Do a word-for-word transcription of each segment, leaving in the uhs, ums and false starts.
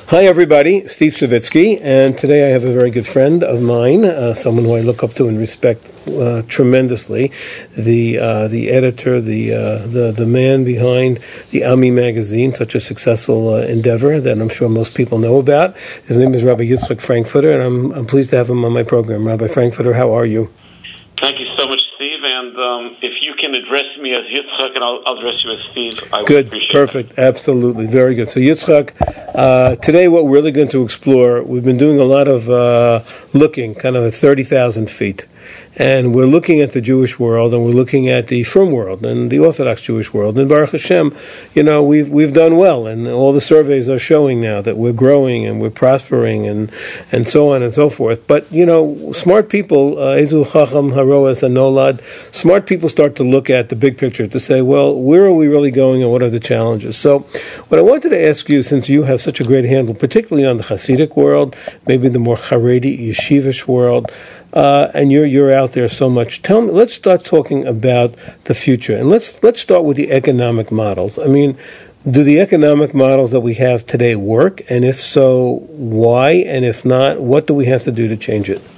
Hi, everybody. Steve Savitsky, and today I have a very good friend of mine, uh, someone who I look up to and respect uh, tremendously, the uh, the editor, the uh, the the man behind the Ami magazine, such a successful uh, endeavor that I'm sure most people know about. His name is Rabbi Yitzchak Frankfurter, and I'm I'm pleased to have him on my program. Rabbi Frankfurter, how are you? Thank you so much, Steve. And um, if you can address me as Yitzchak and I'll, I'll address you as Steve, I good, would appreciate perfect, that. Absolutely, very good. So Yitzchak, uh, today what we're really going to explore, we've been doing a lot of uh, looking, kind of at thirty thousand feet. And we're looking at the Jewish world, and we're looking at the frum world and the Orthodox Jewish world. And Baruch Hashem, you know, we've we've done well, and all the surveys are showing now that we're growing and we're prospering, and and so on and so forth. But you know, smart people, Ezu Chacham Haroas Anolad, smart people start to look at the big picture to say, well, where are we really going, and what are the challenges? So, what I wanted to ask you, since you have such a great handle, particularly on the Hasidic world, maybe the more Haredi yeshivish world. Uh, and you're you're out there so much. Tell me. Let's start talking about the future, and let's let's start with the economic models. I mean, do the economic models that we have today work? And if so, why? And if not, what do we have to do to change it?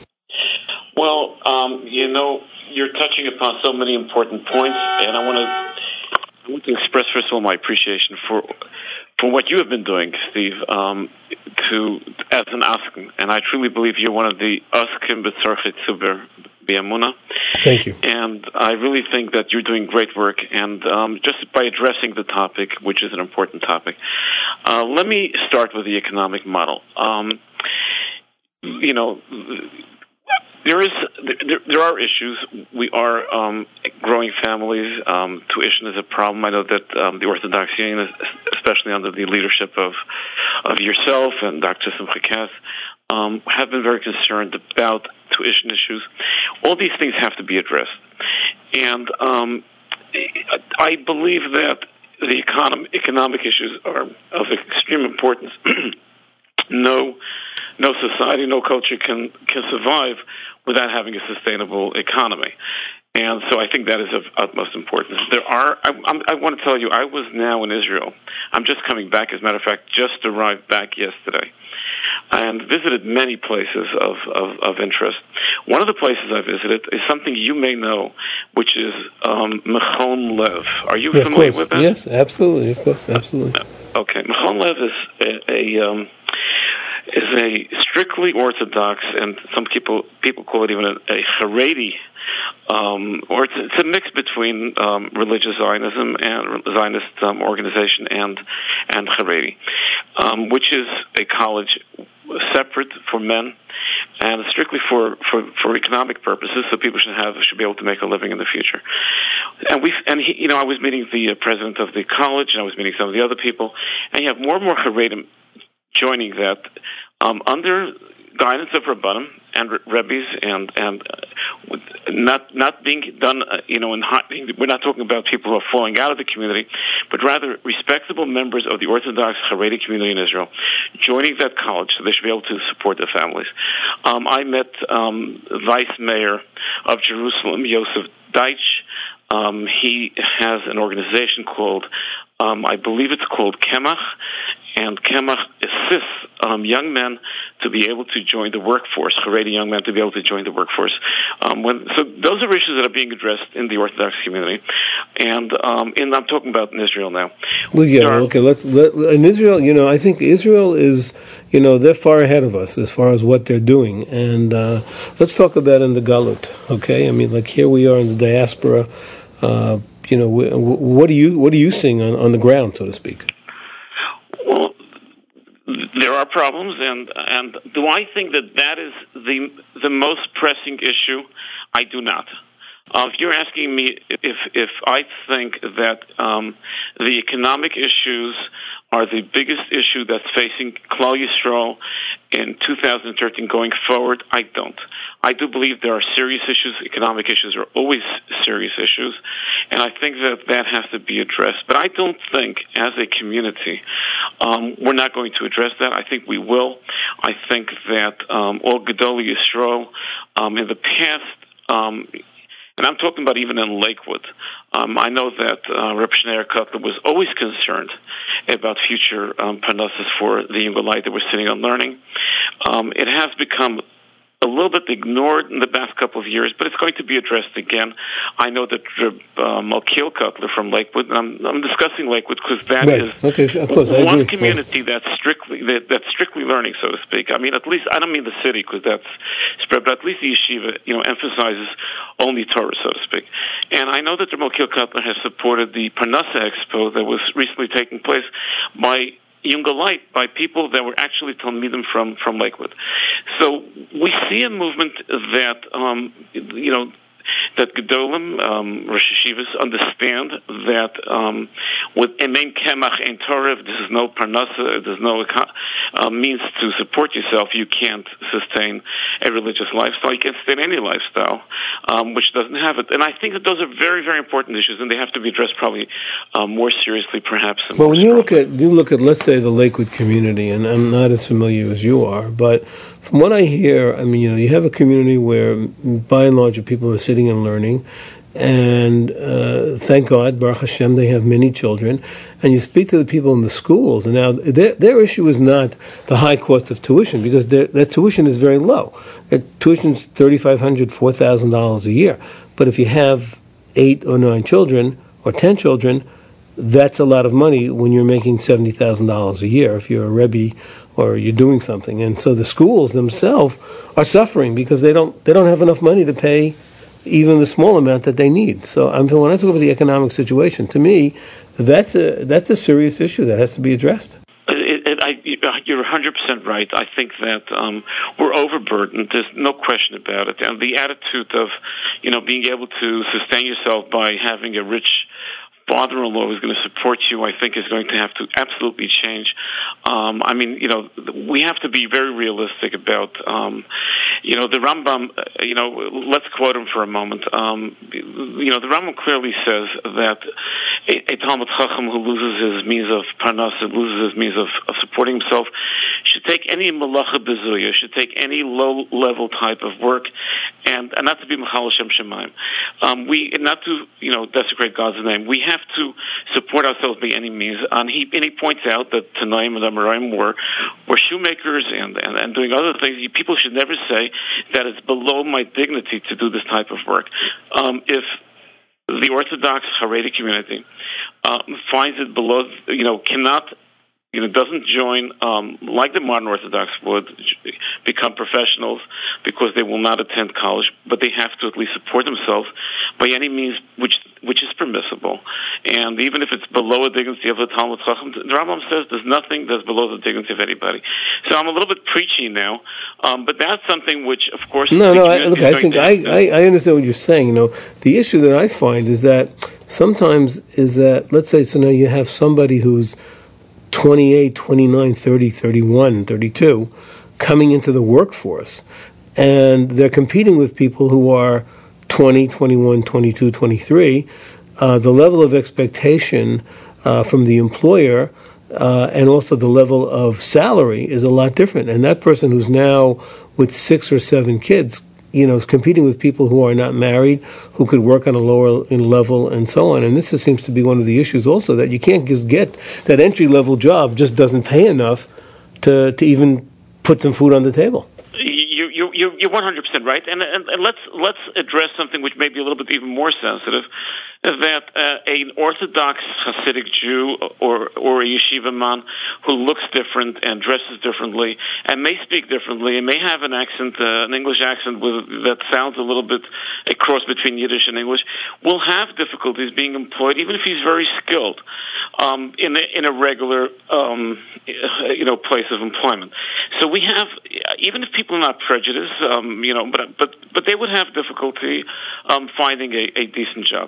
Well, um, you know, you're touching upon so many important points, and I want to I want to express first of all my appreciation for for what you have been doing, Steve, um, to as an Asken, and I truly believe you're one of the Asken B'Tzorchei Tzuber B'Emunah. Thank you. And I really think that you're doing great work, and um, just by addressing the topic, which is an important topic, uh, let me start with the economic model. Um, you know, There is, there, there are issues. We are um, growing families. Um, tuition is a problem. I know that um, the Orthodox Union, especially under the leadership of of yourself and Doctor Simcha Katz, um, have been very concerned about tuition issues. All these things have to be addressed, and um, I believe that the economic economic issues are of extreme importance. no, no society, no culture can can survive without having a sustainable economy. And so I think that is of utmost importance. There are, I, I'm, I want to tell you, I was now in Israel. I'm just coming back, as a matter of fact, just arrived back yesterday, and visited many places of, of, of interest. One of the places I visited is something you may know, which is um, Mechon Lev. Are you yeah, familiar with that? Yes, absolutely, of course, absolutely. Okay, Mechon Lev is a... a um, is a strictly Orthodox, and some people people call it even a, a Haredi, um, or it's, it's a mix between um, religious Zionism and Zionist um, organization and and Haredi, um, which is a college separate for men and strictly for, for, for economic purposes, so people should have should be able to make a living in the future. And we and he, you know, I was meeting the uh, president of the college, and I was meeting some of the other people, and you have more and more Haredim joining that um, under guidance of Rabbanim and Rebbes, and and uh, not not being done, uh, you know, in hot, we're not talking about people who are falling out of the community, but rather respectable members of the Orthodox Haredi community in Israel joining that college so they should be able to support their families. Um, I met um, Vice Mayor of Jerusalem, Yosef Deitch. Um, he has an organization called, um, I believe it's called Kemach, and Kemach assists um, young men to be able to join the workforce, Haredi young men to be able to join the workforce. Um, when, so those are issues that are being addressed in the Orthodox community, and um, in, I'm talking about in Israel now. Well, yeah, are, okay. Let's let, in Israel. You know, I think Israel is, you know, they're far ahead of us as far as what they're doing, and uh, let's talk about in the Galut. Okay, I mean, like here we are in the diaspora. Uh, you know, what are you what are you seeing on, on the ground, so to speak? Well, there are problems, and and do I think that that is the the most pressing issue? I do not. Uh, if you're asking me if if I think that um, the economic issues are the biggest issue that's facing Klal Yisrael in two thousand thirteen going forward, I don't. I do believe there are serious issues. Economic issues are always serious issues, and I think that that has to be addressed. But I don't think, as a community, um, we're not going to address that. I think we will. I think that um, all Gedolei Yisrael um, in the past, um, and I'm talking about even in Lakewood. Um, I know that uh, Reb Shneur Kotler was always concerned about future um, parnassus for the Yungalite that were sitting and learning. Um, it has become a little bit ignored in the past couple of years, but it's going to be addressed again. I know that uh, Malkiel Kotler from Lakewood, and I'm, I'm discussing Lakewood because that right. is okay, of course, I one agree. community yeah. that's strictly that, that's strictly learning, so to speak. I mean, at least I don't mean the city because that's spread, but at least the yeshiva, you know, emphasizes only Torah, so to speak. And I know that the Malkiel Kotler has supported the Parnassa Expo that was recently taking place by Yungalite, by people that were actually Talmidim from, from Lakewood. So we see a movement that, um, you know, that Gedolim, um, Rosh Yeshivas, understand that um, with Emein Kemach Ein Torah, this is no parnasa, there's no uh, means to support yourself, you can't sustain a religious lifestyle, you can't sustain any lifestyle um, which doesn't have it. And I think that those are very, very important issues, and they have to be addressed probably um, more seriously, perhaps. Well, when you look at, you look at, let's say, the Lakewood community, and I'm not as familiar as you are, but from what I hear, I mean, you know, you have a community where, by and large, people are sitting and learning, and uh, thank God, Baruch Hashem, they have many children. And you speak to the people in the schools, and now their, their issue is not the high cost of tuition, because their, their tuition is very low. Their tuition is thirty-five hundred dollars, four thousand dollars a year. But if you have eight or nine children, or ten children, that's a lot of money when you're making seventy thousand dollars a year if you're a Rebbe or you're doing something. And so the schools themselves are suffering because they don't they don't have enough money to pay even the small amount that they need. So I'm, when I talk about the economic situation, to me, that's a that's a serious issue that has to be addressed. It, it, I, you're one hundred percent right. I think that um, we're overburdened. There's no question about it. And the attitude of, you know, being able to sustain yourself by having a rich father-in-law who's going to support you, I think, is going to have to absolutely change. Um, I mean, you know, we have to be very realistic about, um, you know, the Rambam, uh, you know, let's quote him for a moment. Um, you know, the Rambam clearly says that a, a Talmud Chacham who loses his means of parnas, loses his means of, of supporting himself, should take any malacha bezuya, should take any low-level type of work, and, and not to be Mechal Shem Shemaim. Um, we, not to, you know, desecrate God's name. We have to support ourselves by any means. And he, and he points out that Tanaim and Amoraim were, were shoemakers and, and, and doing other things. People should never say that it's below my dignity to do this type of work. Um, if the Orthodox Haredi community uh, finds it below, you know, cannot, you know, doesn't join, um, like the modern Orthodox would, become professionals because they will not attend college, but they have to at least support themselves by any means which which is permissible. And even if it's below the dignity of the Talmud Chacham, the Rambam says there's nothing that's below the dignity of anybody. So I'm a little bit preachy now, um, but that's something which, of course... No, no, I, look, I think I, I, I understand what you're saying. You know, the issue that I find is that sometimes is that, let's say, so now you have somebody who's twenty-eight, twenty-nine, thirty, thirty-one, thirty-two, coming into the workforce, and they're competing with people who are twenty, twenty-one, twenty-two, twenty-three. Uh, the level of expectation uh, from the employer uh, and also the level of salary is a lot different. And that person who's now with six or seven kids, you know, is competing with people who are not married, who could work on a lower in level and so on. And this is, seems to be one of the issues also, that you can't just get that entry-level job just doesn't pay enough to, to even put some food on the table. You, you, you, you're one hundred percent right. And, and, and let's, let's address something which may be a little bit even more sensitive, is that uh, an Orthodox Hasidic Jew or or a yeshiva man who looks different and dresses differently and may speak differently and may have an accent, uh, an English accent with, that sounds a little bit a cross between Yiddish and English, will have difficulties being employed, even if he's very skilled, um, in a, in a regular um, you know place of employment. So we have, even if people are not prejudiced, um, you know, but but but they would have difficulty um, finding a, a decent job.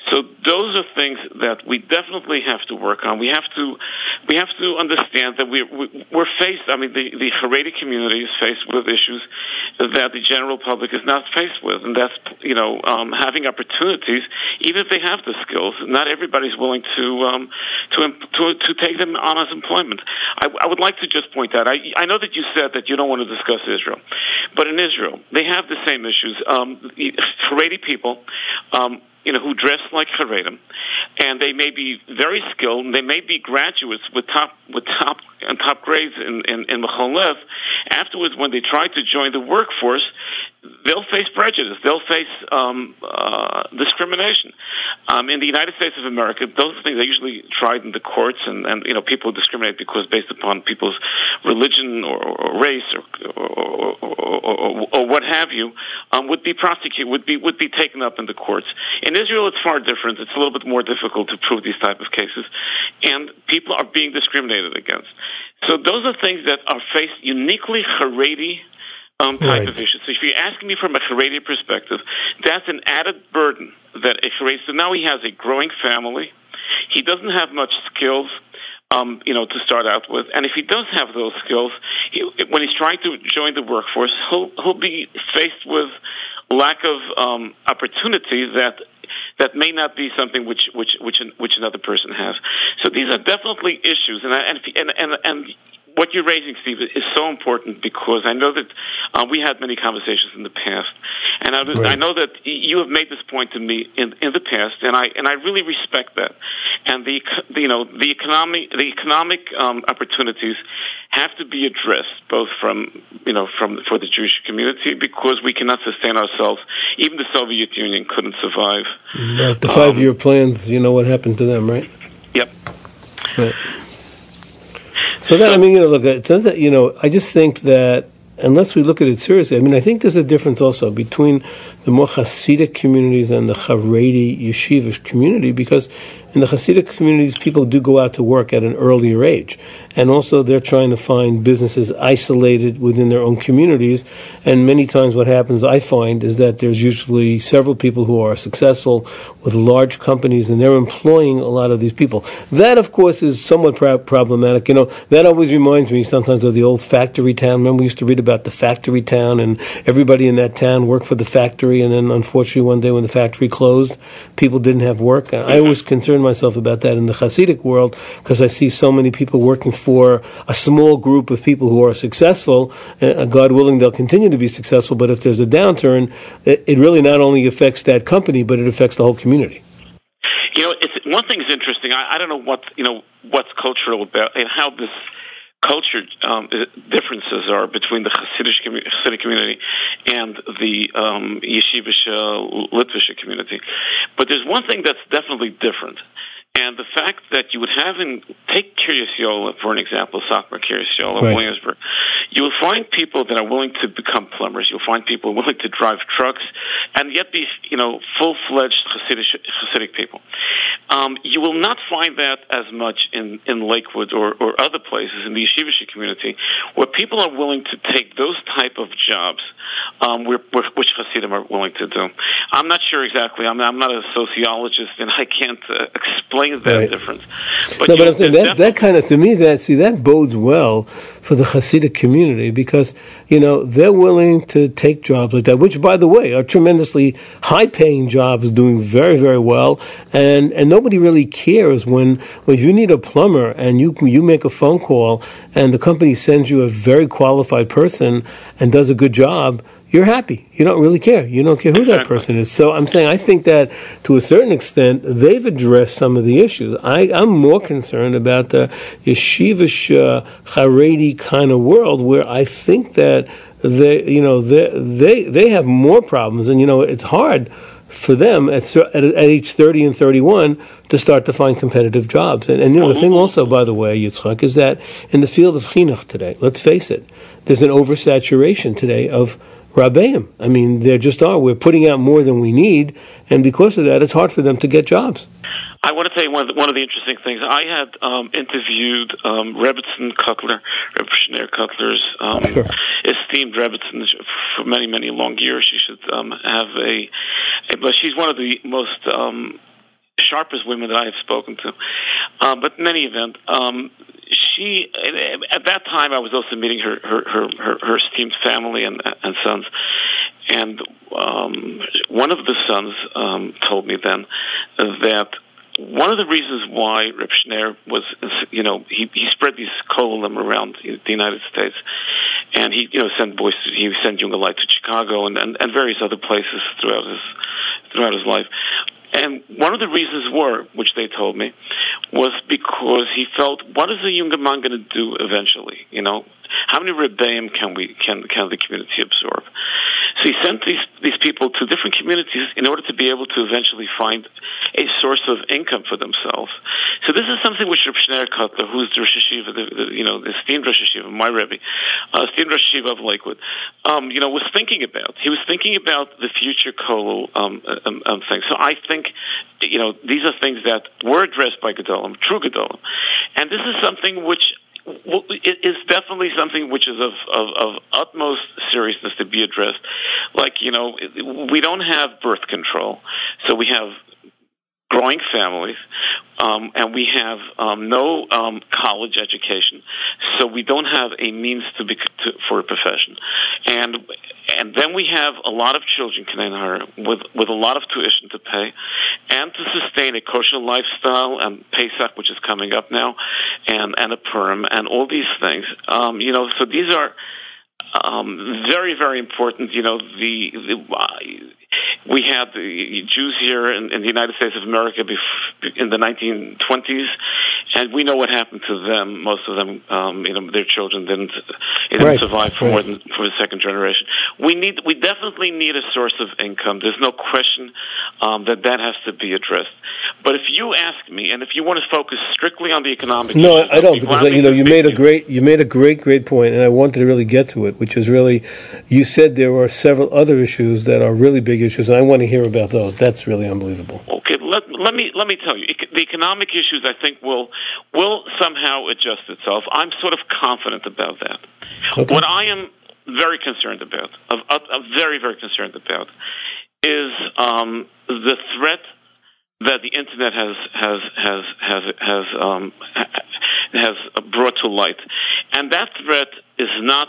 So those are things that we definitely have to work on. We have to, we have to understand that we're, we're faced, I mean, the, the Haredi community is faced with issues that the general public is not faced with, and that's, you know, um, having opportunities, even if they have the skills, not everybody's willing to, um, to, to, to take them on as employment. I, I would like to just point out, I, I know that you said that you don't want to discuss Israel, but in Israel, they have the same issues. Um, Haredi people, um, you know, who dress like Haredim, and they may be very skilled, and they may be graduates with top with top and top grades in in, in Mechon Lev. Afterwards, when they try to join the workforce, they'll face prejudice. They'll face um, uh, discrimination. Um, in the United States of America, those things are usually tried in the courts, and, and you know, people discriminate because based upon people's religion or, or race or or, or, or, or, or what have you, um, would be prosecuted, would be would be taken up in the courts. In Israel, it's far different. It's a little bit more difficult to prove these type of cases, and people are being discriminated against. So those are things that are faced uniquely Haredi Um, type right. of issues. So if you're asking me from a Haredi perspective, that's an added burden that a Haredi, so now he has a growing family. He doesn't have much skills, um, you know, to start out with. And if he does have those skills, he, when he's trying to join the workforce, he'll, he'll be faced with lack of um, opportunities that that may not be something which which which which another person has. So these are definitely issues, and I, and and and. and what you're raising, Steve, is so important because I know that uh, we had many conversations in the past, and I, was, right. I know that you have made this point to me in, in the past, and I and I really respect that. And the, the you know the economic the economic um, opportunities have to be addressed both from you know from for the Jewish community because we cannot sustain ourselves. Even the Soviet Union couldn't survive. Right. The five-year um, plans, you know what happened to them, right? Yep. Right. So that, I mean, you know, look, it says that, you know, I just think that unless we look at it seriously, I mean, I think there's a difference also between the more Hasidic communities and the Haredi yeshivish community, because in the Hasidic communities, people do go out to work at an earlier age. And also they're trying to find businesses isolated within their own communities. And many times what happens, I find, is that there's usually several people who are successful with large companies, and they're employing a lot of these people. That, of course, is somewhat pro- problematic. You know, that always reminds me sometimes of the old factory town. Remember, we used to read about the factory town, and everybody in that town worked for the factory, and then unfortunately one day when the factory closed, people didn't have work. And I always concern myself about that in the Hasidic world because I see so many people working for a small group of people who are successful. Uh, God willing, they'll continue to be successful, but if there's a downturn, it, it really not only affects that company, but it affects the whole community. You know, it's, one thing is interesting. I, I don't know what, you know, what's cultural about and how this culture um, differences are between the Hasidic, Hasidic community and the um, Yeshivish uh, Litvish community. But there's one thing that's definitely different. And the fact that you would have in, take Kiryas Yola, for an example, Satmar, Kiryas Yola, right. Williamsburg, you will find people that are willing to become plumbers. You'll find people willing to drive trucks, and yet be, you know, full-fledged Hasidic, Hasidic people. Um, you will not find that as much in, in Lakewood or, or other places in the Yeshivish community, where people are willing to take those type of jobs, um, where, where, which Hasidim are willing to do. I'm not sure exactly. I'm, I'm not a sociologist, and I can't uh, explain that right. difference. But no, but I'm saying that, that kind of, to me, that, see, that bodes well for the Hasidic community because, you know, they're willing to take jobs like that, which, by the way, are tremendously high-paying jobs doing very, very well, and, and nobody really cares when, when you need a plumber and you you make a phone call and the company sends you a very qualified person and does a good job, you're happy. You don't really care. You don't care who that person is. So I'm saying I think that to a certain extent they've addressed some of the issues. I, I'm more concerned about the yeshivish uh, Haredi kind of world where I think that they, you know, they they they have more problems, and you know it's hard for them at, at, at age thirty and thirty-one to start to find competitive jobs. And, and you know the thing also, by the way, Yitzchak, is that in the field of chinuch today, let's face it, there's an oversaturation today of Rabbeim. I mean, there just are. We're putting out more than we need, and because of that, it's hard for them to get jobs. I want to tell you one of the, one of the interesting things. I had um, interviewed um, Rebbetzin Kotler, Rebbe Shneur Kotler's um, sure. esteemed Rebbetzin for many, many long years. She should um, have a, a, but she's one of the most um, sharpest women that I have spoken to. Uh, but in any event, um, she at that time I was also meeting her her her, her, her esteemed family and and sons, and um, one of the sons um, told me then that one of the reasons why Reb Shneir was, you know, he, he spread these kollel around the United States, and he, you know, sent boys. To, he sent Young Light to Chicago and, and, and various other places throughout his throughout his life. And one of the reasons were, which they told me, was because he felt, what is a younger man going to do eventually? You know, how many rebbeim can we can can the community absorb? So he sent these these people to different communities in order to be able to eventually find a source of income for themselves. So this is something which Reb Shneir Kotler, who's the Rosh Hashiva, the, the, you know, the esteemed Rosh Hashiva, my Rebbe, uh, esteemed Rosh Hashiva of Lakewood, um, you know, was thinking about. He was thinking about the future kollel um, um, um, thing. So I think, you know, these are things that were addressed by Gedolim, true Gedolim, and this is something which it is definitely something which is of, of, of utmost seriousness to be addressed. Like, you know, we don't have birth control, so we have growing families, um, and we have um, no um, college education, so we don't have a means to be to, for a profession, and and then we have a lot of children with with a lot of tuition to pay, and to sustain a kosher lifestyle and Pesach, which is coming up now, and and a Purim, and all these things. Um, you know, so these are um, very very important. You know, the. the uh, We had the Jews here in, in the United States of America in the nineteen twenties, and we know what happened to them. Most of them, um, you know, their children didn't, they didn't right. survive for right. more than for the second generation. We need, we definitely need a source of income. There's no question um, that that has to be addressed. But if you ask me, and if you want to focus strictly on the economic, no, issues, I don't, because you know you made a great, you made a great, great point, and I wanted to really get to it, which is really, you said there are several other issues that are really big issues, and I want to hear about those. That's really unbelievable. Okay, let, let me let me tell you, the economic issues I think will will somehow adjust itself. I'm sort of confident about that. Okay. What I am very concerned about, of, of, of very very concerned about, is um, the threat that the internet has has has has has um, has brought to light, and that threat is not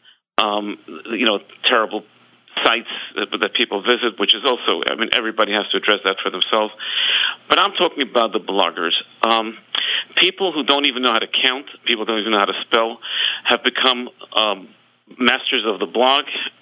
um, you know terrible sites that, that people visit, which is also, I mean, everybody has to address that for themselves. But I'm talking about the bloggers. Um, people who don't even know how to count, people who don't even know how to spell, have become um, masters of the blog,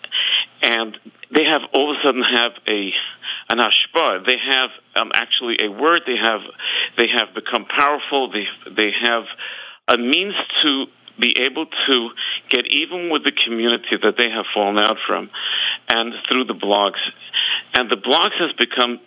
and they have all of a sudden have a an hashpah. They have um, actually a word. They have they have become powerful. They they have a means to be able to get even with the community that they have fallen out from, and through the blogs. And the blogs has become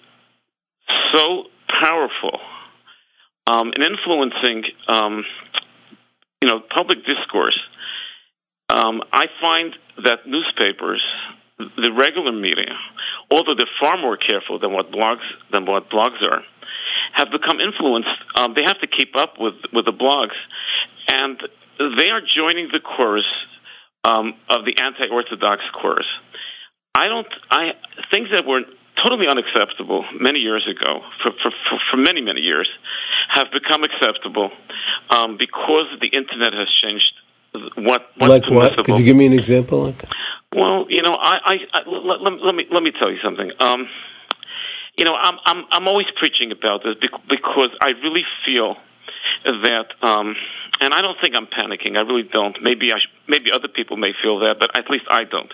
so powerful um, in influencing, um, you know, public discourse. Um, I find that newspapers, the regular media, although they're far more careful than what blogs than what blogs are, have become influenced. Um, they have to keep up with with the blogs, and they are joining the chorus um, of the anti-Orthodox chorus. I don't. I things that were totally unacceptable many years ago, for for, for, for many many years, have become acceptable um, because the internet has changed. What what's like permissible. What? Could you give me an example? Like? Well, you know, I, I, I let, let, let me let me tell you something. Um, you know, I'm I'm I'm always preaching about this because I really feel that, um, and I don't think I'm panicking. I really don't. Maybe I sh- maybe other people may feel that, but at least I don't.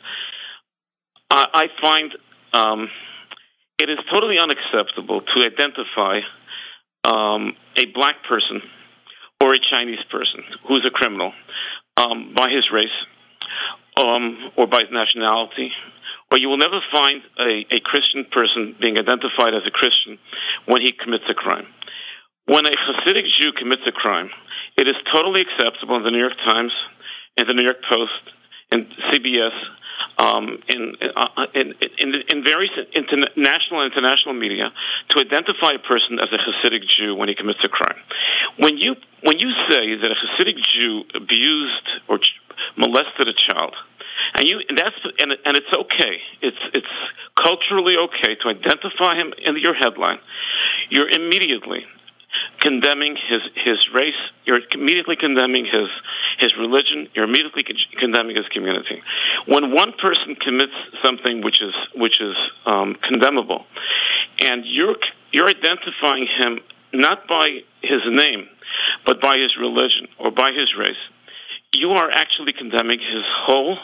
I, I find um, it is totally unacceptable to identify um, a black person or a Chinese person who's a criminal um, by his race um, or by his nationality. Or you will never find a, a Christian person being identified as a Christian when he commits a crime. When a Hasidic Jew commits a crime, it is totally acceptable in the New York Times, in the New York Post, in C B S, um, in, uh, in, in, in various international and international media to identify a person as a Hasidic Jew when he commits a crime. When you when you say that a Hasidic Jew abused or molested a child, and you and that's and and it's okay. It's it's culturally okay to identify him in your headline. You're immediately condemning his his race. You're immediately condemning his his religion. You're immediately con- condemning his community. When one person commits something which is which is um, condemnable, and you're you're identifying him not by his name, but by his religion or by his race, you are actually condemning his whole,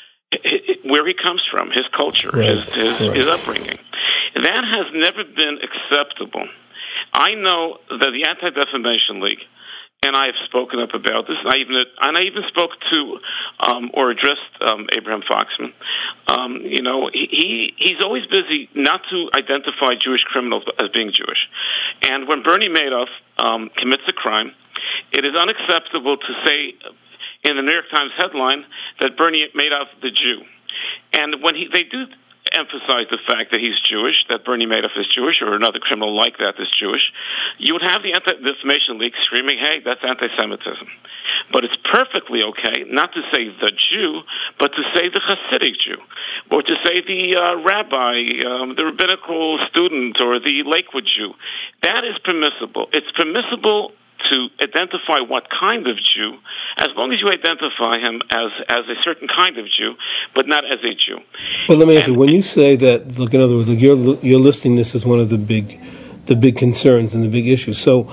where he comes from, his culture, right. his his, right. his upbringing. That has never been acceptable. I know that the Anti-Defamation League, and I have spoken up about this, and I even and I even spoke to um, or addressed um, Abraham Foxman. Um, you know, he he's always busy not to identify Jewish criminals as being Jewish. And when Bernie Madoff um, commits a crime, it is unacceptable to say in the New York Times headline that Bernie Madoff the Jew. And when he they do emphasize the fact that he's Jewish, that Bernie Madoff is Jewish, or another criminal like that is Jewish, you would have the Anti-Defamation League screaming, hey, that's anti-Semitism. But it's perfectly okay not to say the Jew, but to say the Hasidic Jew, or to say the uh, rabbi, um, the rabbinical student, or the Lakewood Jew. That is permissible. It's permissible to identify what kind of Jew, as long as you identify him as, as a certain kind of Jew, but not as a Jew. Well, let me ask and, you, when you say that, look, in other words, you're, you're listing this as one of the big, the big concerns and the big issues. So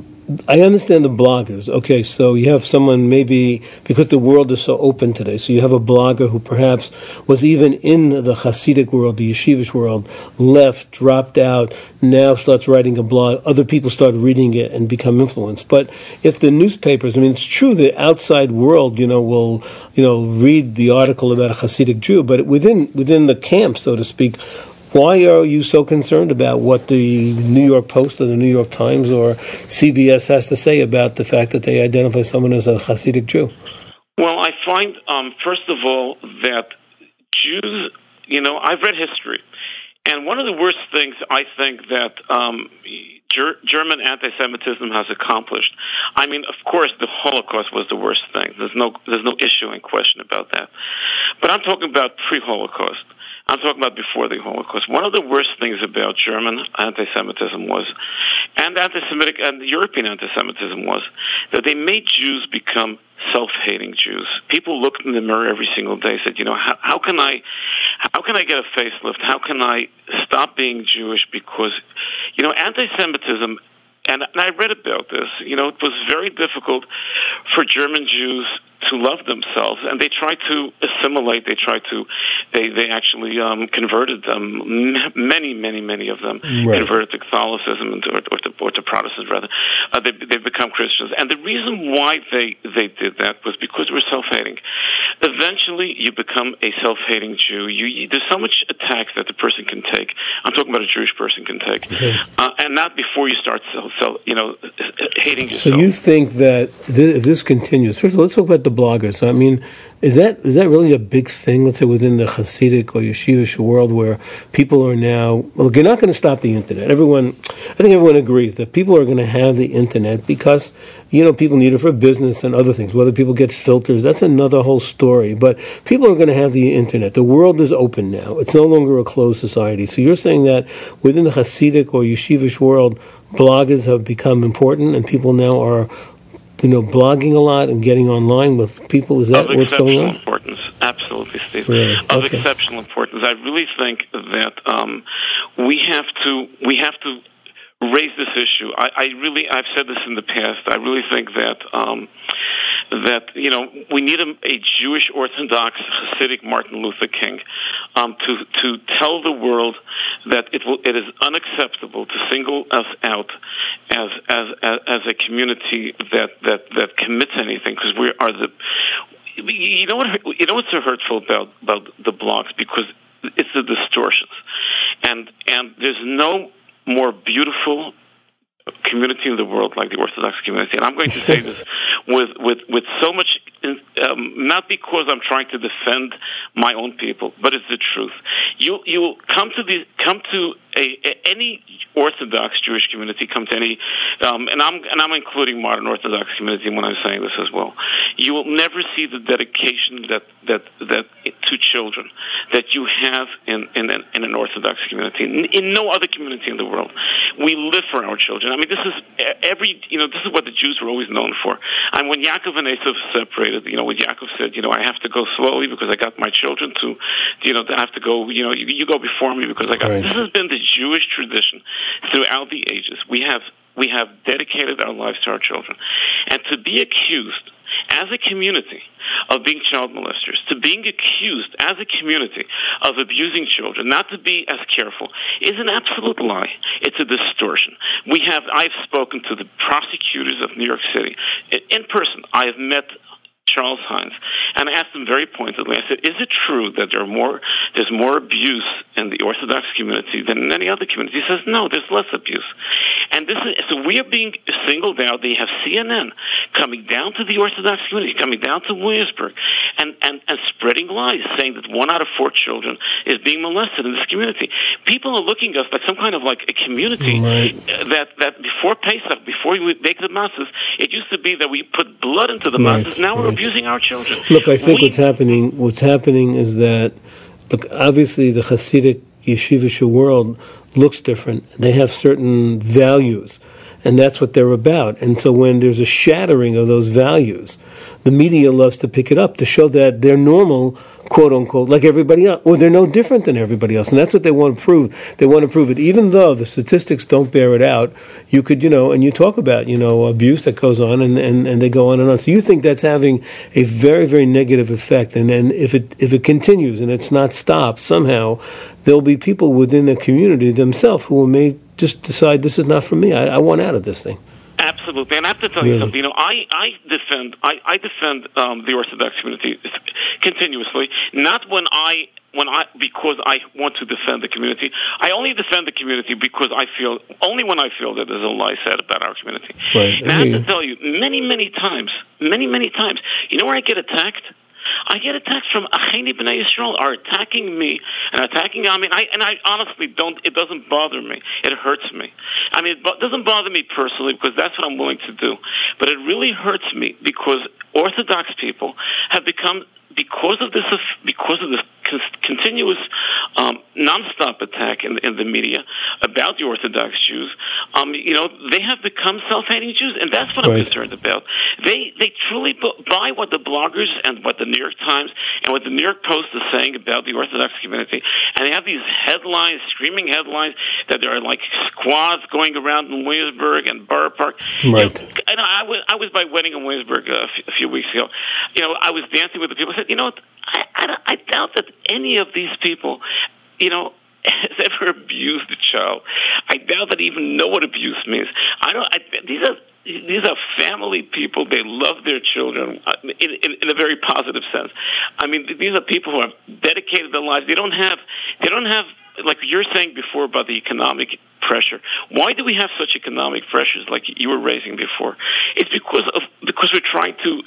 I understand the bloggers. Okay, so you have someone maybe, because the world is so open today, so you have a blogger who perhaps was even in the Hasidic world, the yeshivish world, left, dropped out, now starts writing a blog. Other people start reading it and become influenced. But if the newspapers, I mean, it's true the outside world, you know, will, you know, read the article about a Hasidic Jew, but within within the camp, so to speak, why are you so concerned about what the New York Post or the New York Times or C B S has to say about the fact that they identify someone as a Hasidic Jew? Well, I find, um, first of all, that Jews, you know, I've read history, and one of the worst things I think that um, Ger- German anti-Semitism has accomplished, I mean, of course, the Holocaust was the worst thing. There's no, there's no issue in question about that. But I'm talking about pre-Holocaust. I'm talking about before the Holocaust. One of the worst things about German anti-Semitism was, and anti-Semitic and European anti-Semitism was, that they made Jews become self-hating Jews. People looked in the mirror every single day and said, you know, how, how can I, how can I get a facelift? How can I stop being Jewish? Because, you know, anti-Semitism, and, and I read about this, you know, it was very difficult for German Jews to love themselves, and they tried to assimilate. They tried to, they they actually um, converted them. Many, many, many of them right. converted to Catholicism and to, or, to, or to Protestants rather. Uh, they they've become Christians, and the reason why they they did that was because we're self-hating. Eventually, you become a self-hating Jew. You, you there's so much attacks that the person can take. I'm talking about a Jewish person can take, mm-hmm. uh, and not before you start self, self you know hating yourself. So you think that th- if this continues? First of all, let's talk about the bloggers. I mean, is that is that really a big thing, let's say, within the Hasidic or Yeshivish world, where people are now, well, you're not going to stop the internet. Everyone, I think everyone agrees that people are going to have the internet because, you know, people need it for business and other things. Whether people get filters, that's another whole story. But people are going to have the internet. The world is open now. It's no longer a closed society. So you're saying that within the Hasidic or Yeshivish world, bloggers have become important and people now are, you know, blogging a lot and getting online with people. Is that of what's going on? Of exceptional importance. Absolutely, Steve. Really? Of okay. exceptional importance. I really think that um, we have to we have to raise this issue. I, I really I've said this in the past. I really think that um, that you know we need a, a Jewish Orthodox Hasidic Martin Luther King um, to to tell the world that it will it is unacceptable to single us out as as as, as a community that that that commits anything, because we are the you know what you know what's so hurtful about about the blogs, because it's the distortions, and and there's no more beautiful community in the world like the Orthodox community. And I'm going to say this with, with, with so much in, um, not because I'm trying to defend my own people, but it's the truth. You you come to the come to a, a, any Orthodox Jewish community, come to any, um, and I'm and I'm including modern Orthodox community when I'm saying this as well. You will never see the dedication that that that to children that you have in in an, in an Orthodox community. In, in no other community in the world, we live for our children. I mean, this is every you know this is what the Jews were always known for. And when Yaakov and Esav separated, you know, when Yaakov said, you know, I have to go slowly because I got my children to, you know, to have to go, you know, you, you go before me because I got. Right. This has been the Jewish tradition throughout the ages. We have we have dedicated our lives to our children, and to be accused as a community of being child molesters, to being accused as a community of abusing children, not to be as careful, is an absolute lie. It's a distortion. We have, I've spoken to the prosecutors of New York City in person. I have met Charles Hines, and I asked him very pointedly, I said, is it true that there are more, there's more abuse in the Orthodox community than in any other community? He says, no, there's less abuse. And this is, so we are being singled out. They have C N N coming down to the Orthodox community, coming down to Williamsburg, and, and, and spreading lies, saying that one out of four children is being molested in this community. People are looking at us like some kind of like a community right. that, that before Pesach, before we make the matzahs, it used to be that we put blood into the right. matzahs. Now right. we're abusing our children. Look, I think we, what's happening, what's happening is that, look, obviously the Hasidic yeshivish world looks different. They have certain values, and that's what they're about. And so when there's a shattering of those values, the media loves to pick it up to show that they're normal, quote unquote, like everybody else, or they're no different than everybody else. And that's what they want to prove. They want to prove it. Even though the statistics don't bear it out, you could, you know, and you talk about, you know, abuse that goes on, and, and, and they go on and on. So you think that's having a very, very negative effect. And then if it if it continues and it's not stopped, somehow there'll be people within the community themselves who may just decide, this is not for me. I, I want out of this thing. Absolutely, and I have to tell really? you something. You know, I, I defend I, I defend um, the Orthodox community continuously. Not when I when I because I want to defend the community. I only defend the community because I feel only when I feel that there's a lie said about our community. Right. And I have to tell you, many many times, many many times. You know where I get attacked? I get attacks from Acheni B'nai Yisrael are attacking me and attacking. I mean, I and I honestly don't. It doesn't bother me. It hurts me. I mean, it doesn't bother me personally because that's what I'm willing to do. But it really hurts me because Orthodox people have become, because of this, because of this continuous um, nonstop attack in, in the media about the Orthodox Jews, um, you know, they have become self-hating Jews, and that's what right. I'm concerned about. They they truly buy what the bloggers and what the New York Times and what the New York Post is saying about the Orthodox community, and they have these headlines, screaming headlines, that there are like squads going around in Williamsburg and Borough Park. Right. You know, and I was I was by wedding in Williamsburg a, f- a few weeks ago. You know, I was dancing with the people. I said, you know what? I, I, I doubt that any of these people, you know, has ever abused a child. I doubt that they even know what abuse means. I don't. I, these are these are family people. They love their children in, in, in a very positive sense. I mean, these are people who have dedicated their lives. They don't have. They don't have. Like you're saying before about the economic pressure. Why do we have such economic pressures like you were raising before? It's because of because we're trying to.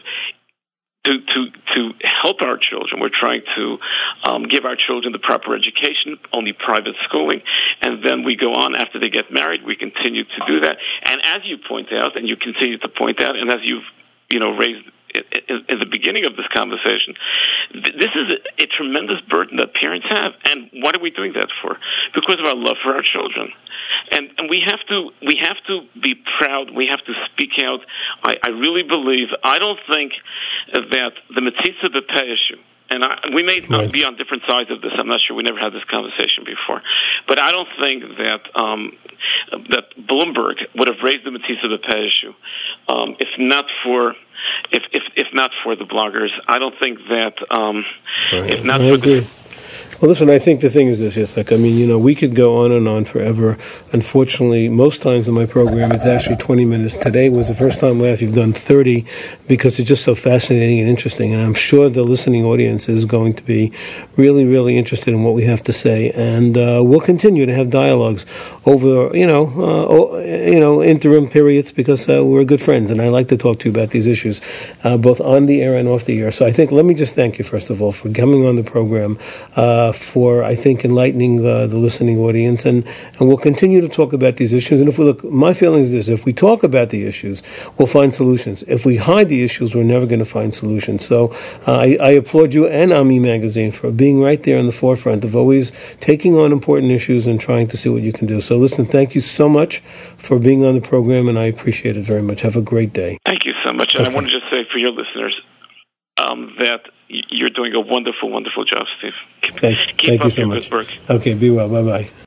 To, to to help our children. We're trying to um, give our children the proper education, only private schooling, and then we go on after they get married. We continue to do that. And as you point out, and you continue to point out, and as you've you know raised in the beginning of this conversation, this is a, a tremendous burden that parents have. And what are we doing that for? Because of our love for our children. And, and we have to we have to be proud. We have to speak out. I, I really believe. I don't think that the Metzitza B'Peh issue, and I, we may right. be on different sides of this. I'm not sure. We never had this conversation before, but I don't think that um, that Bloomberg would have raised the Metzitza B'Peh issue um, if not for. If, if if not for the bloggers, I don't think that. Um, right. If not I for agree. the Well, listen, I think the thing is this, yes, like, I mean, you know, we could go on and on forever. Unfortunately, most times in my program, it's actually twenty minutes. Today was the first time last you've done thirty because it's just so fascinating and interesting. And I'm sure the listening audience is going to be really, really interested in what we have to say. And uh, we'll continue to have dialogues over, you know, uh, you know, interim periods because uh, we're good friends. And I like to talk to you about these issues, uh, both on the air and off the air. So I think, let me just thank you, first of all, for coming on the program. Uh, for, I think, enlightening uh, the listening audience. And, and we'll continue to talk about these issues. And if we look, my feeling is this, if we talk about the issues, we'll find solutions. If we hide the issues, we're never going to find solutions. So uh, I, I applaud you and Ami Magazine for being right there in the forefront of always taking on important issues and trying to see what you can do. So listen, thank you so much for being on the program, and I appreciate it very much. Have a great day. Thank you so much. And Okay. I want to just say for your listeners um, that you're doing a wonderful, wonderful job, Steve. Keep, Thanks. keep Thank up you so your much. good work. Okay, be well. Bye-bye.